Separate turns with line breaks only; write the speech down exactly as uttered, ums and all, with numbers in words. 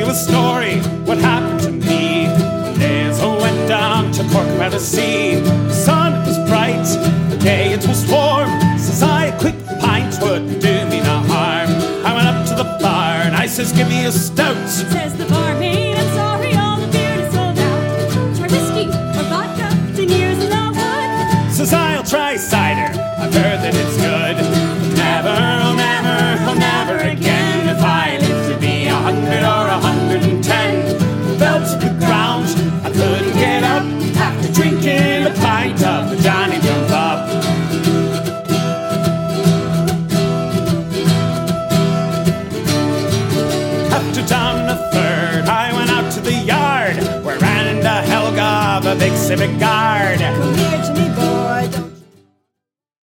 you a story, what happened to me. One day as I went down to Cork by the sea, the sun was bright, the day it was warm. Says I, a quick pint wouldn't do me no harm. I went up to the bar and I says, give me a stout.
He says, the barmaid, I'm sorry, all the beer is sold out. Try whiskey or vodka, ten years in the wood.
Says I'll try cider, I've heard that it's good. Never, oh never, oh never again, if I live to be a hundred or a hundred and ten. Fell to the ground, I couldn't get up, after drinking a pint of the Johnny Jump Up. After down the third, I went out to the yard, where ran into Helga, the big civic guard.
Come here,